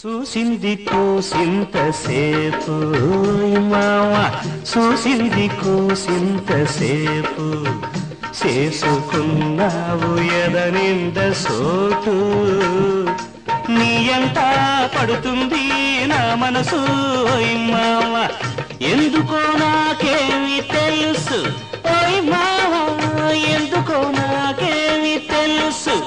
చూసింది కూసింతసేపు మామ చూసింది కూసింతసేపు చేసుకున్నావు ఎదనింద సోటు నీ ఎంట పడుతుంది నా మనసు ఓయ్ మామ ఎందుకో నాకేమి తెలుసు ఓయ్ మామ ఎందుకో నాకేమి తెలుసు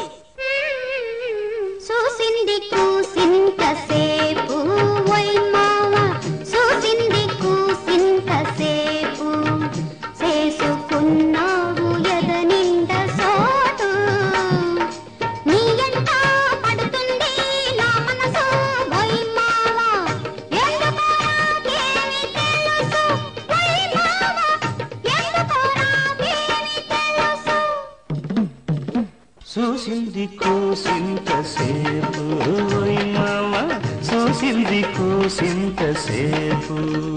చూసింది కూసింతసేపు ఓయ్ మామ చూసింది కూసింతసేపు చేసుకున్నావు ఎదనింద సోటు నీ ఎంట పడుతుంది నా మనసు ఓయ్ మామ ఎందుకో నాకేమి తెలుసు ఓయ్ మామ ఎందుకో నాకేమి తెలుసు చూసింది కూసింతసేపు ఓయ్ మామ చూసింది కూసింతసేపు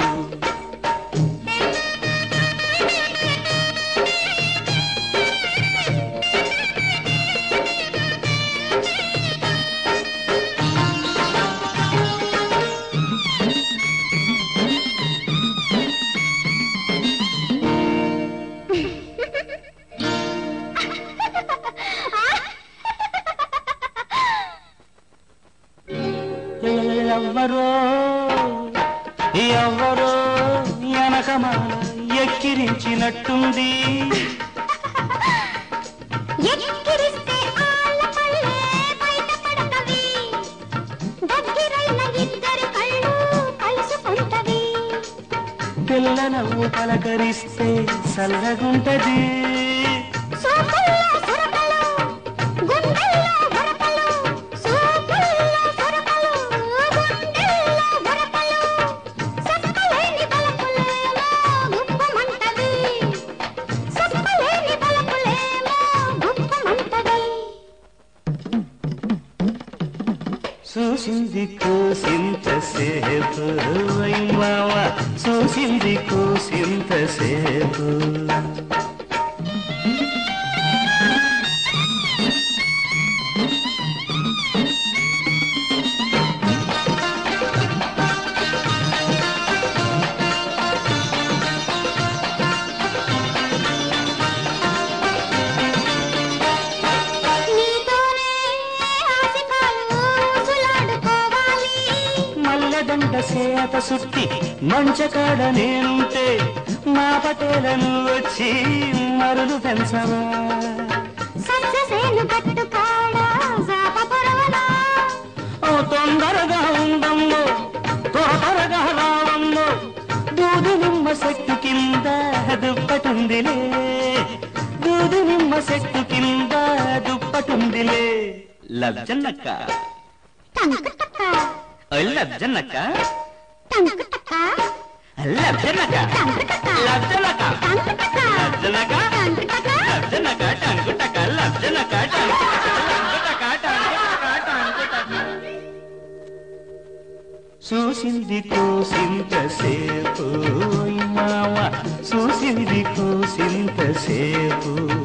ఎవ్వరో ఎవ్వరో వెనకమాల ఎక్కిరించినట్టుంది ఎక్కిరిస్తే ఆలపల్లే బయటపడతవి దగ్గరైన ఇద్దరి కళ్ళు కలుసుకుంటవి పిల్ల నవ్వు పలకరిస్తే చల్లగుంటది సోపుల్లో సొరకలు గుండెల్లో వరకలు సోపుల్లో సొరకలు గుండెల్లో వరకలు సక్కలేని బలపులేమో గుప్పమంటది సక్కలేని బలపులేమో గుప్పమంటది చూసింది కూసింతసేపు ఓయ్ మామ చూసింది కూసింతసేపు నీతోనే ఆశకాలు ఊసులాడుకోవాలి మల్లెదండ సేత సుట్టి మంచకాడ నేనుంటే మా పటేలను వచ్చి మరులు పెంచవా సస్యసేను కట్టుకాడ జాప పొరవలా ఓ తొందరగా ఉండమ్మో తొందరగా రావమ్మో దూది నిమ్మ చెట్టు కింద దుప్పటుందిలే దూది నిమ్మ చెట్టు కింద దుప్పటుందిలే లబ్జన్నక్క టంకు టక్క లబ్జన్నక్క టంకు టక్క లబ్జన్నక్క టంకు టక్క లబ్జన్నక్క టంకు టక్క లబ్జన్నక్క టంకు టక్క లబ్జన్నక్క టంకుటక్క లబ్జన్నక్క టంకుటక్క టంకుటక్క చూసింది కూసింతసేపు ఓయ్ మామ చూసింది కూసింతసేపు